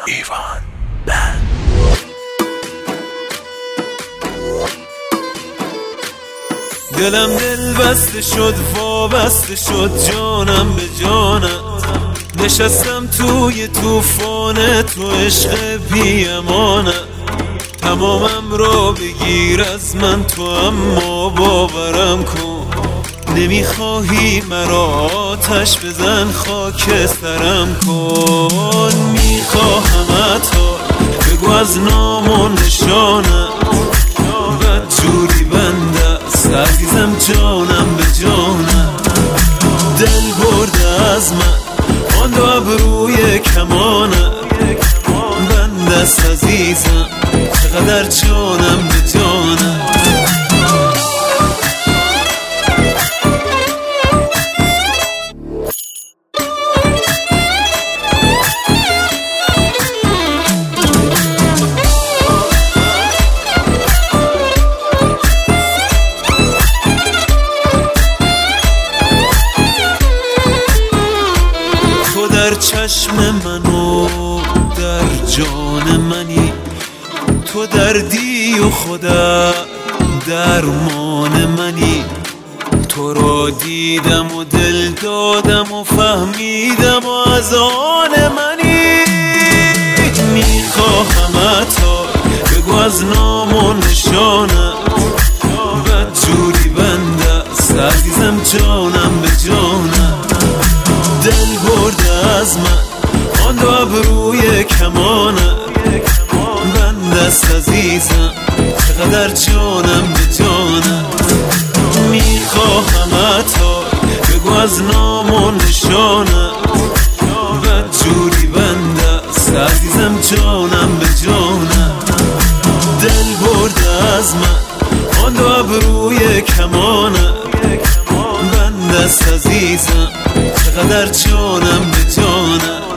ایوان بند. دلم دل بسته شد وابسته شد جانم به جانت، نشستم توی توفان تو عشق بی امانت. تمامم را بگیر از من تو اما باورم کن، نمیخواهی مرا آتش بزن خاک سرم کن. میخواهم تا بگو از نام و نشانم، بدجوری بنده است عزیزم جانم به جانم. دل برده از من آن دو ابروی کمانم، بنده است عزیزم چقدر جانم به جانم. در چشم منو در جان منی، تو دردی و خودت درمان منی. تو را دیدم و دل دادم و فهمیدم و از آن منی. میخواهم تا بگو از نام و نشانم، بدجوری بنده است عزیزم جانم به جانم. دل برده از من آن دو ابروی کمانم، بنده است عزیزم چقدر جانم به جانم. میخواهم تا بگو از نام و نشانم، بدجوری بنده است عزیزم جانم به جانم. دل برده از من آن دو ابروی کمانم، بنده است عزیزم چقدر جانم به جانم.